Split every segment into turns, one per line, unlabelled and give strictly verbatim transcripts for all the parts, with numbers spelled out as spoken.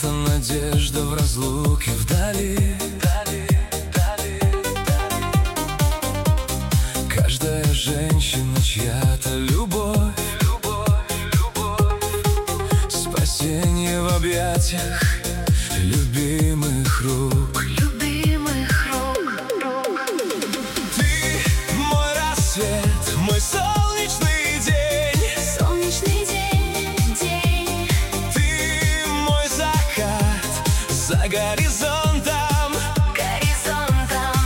Это надежда в разлуке вдали. Каждая женщина чья-то любовь, спасение в объятиях любимых рук.
Любимых рук.
Ты мой рассвет, мой солнечный день.
Солнечный день, день.
Ты мой закат за горизонтом.
Горизонтом.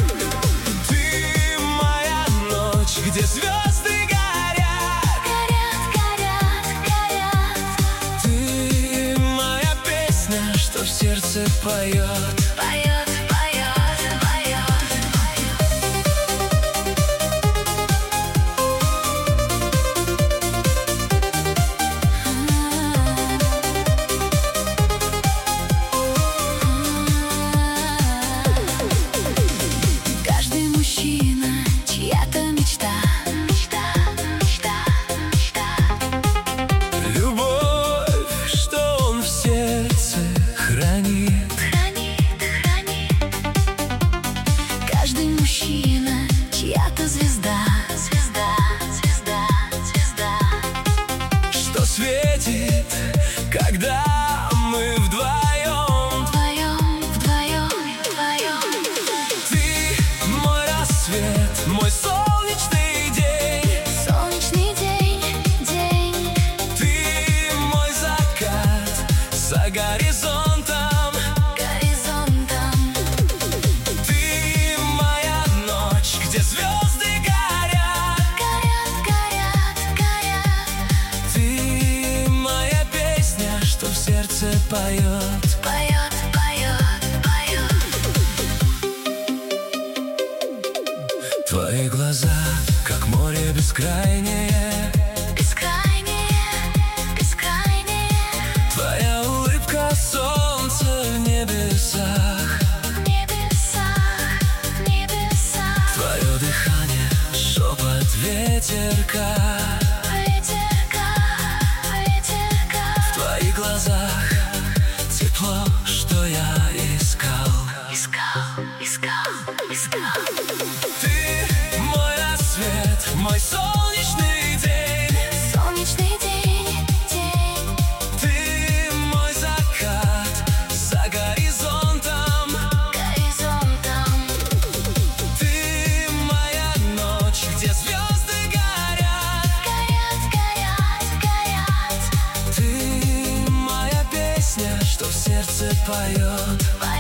Ты моя ночь, где звезды горят.
Горят, горят, горят.
Ты моя песня, что в сердце поет.
Поет, поет, поет. Каждый мужчина чья-то мечта. Мечта, мечта, мечта.
Любовь, что он в сердце хранит.
Хранит, хранит. Каждый мужчина чья-то звезда. Звезда, звезда, звезда.
Что светит, когда мы вдвоем.
Вдвоем, вдвоем, вдвоем.
Ты мой рассвет, мой солнечный день.
Солнечный день, день.
Ты мой закат за горизонтом.
Горизонтом.
Ты моя ночь, где звезды горят.
Горят, горят, горят.
Ты моя песня, что в сердце поет.
Поет, поет, поет.
Твои глаза, как море бескрайнее.
Бескрайнее, бескрайнее.
Твоя улыбка, солнце в небесах.
В небесах, в небесах.
Твое дыхание, шепот ветерка.
Ветерка, ветерка.
В твоих глазах тепло, что я искал.
Искал, искал, искал.
Ты мой рассвет, мой солнечный день.
Солнечный день, день.
Ты мой закат за горизонтом.
Горизонтом.
Ты моя ночь, где звезды горят.
Горят, горят, горят.
Ты моя песня, что в сердце поет.